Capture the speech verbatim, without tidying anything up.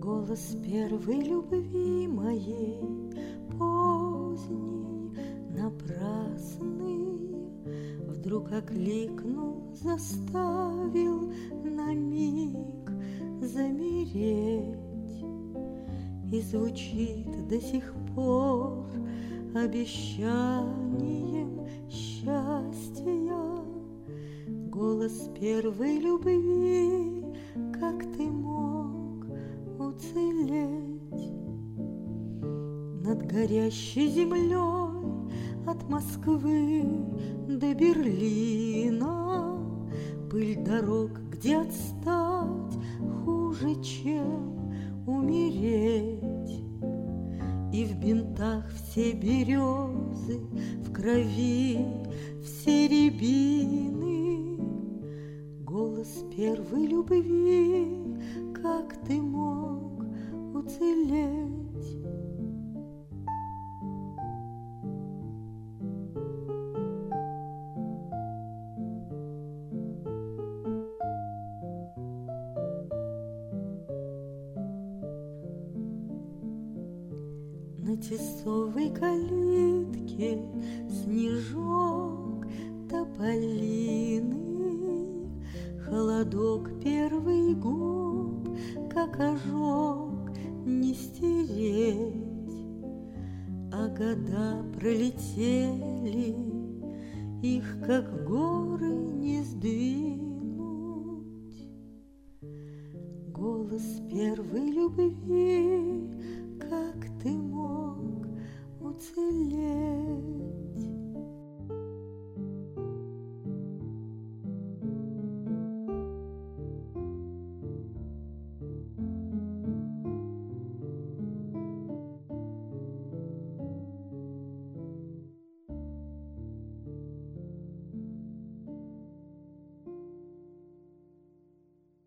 Голос первой любви моей, поздний, напрасный, вдруг окликнул, заставил на миг замереть. И звучит до сих пор обещанием счастья. Голос первой любви, как ты мог уцелеть? Над горящей землей от Москвы до Берлина пыль дорог, где отстать хуже, чем умереть. И в бинтах все березы, в крови все рябины. Голос первой любви, как ты мог уцелеть? На тесовой калитке снежок тополиный, холодок первый губ, как ожог, не стереть. А года пролетели, их, как горы, не сдвинуть. Голос первой любви, как ты мог уцелеть?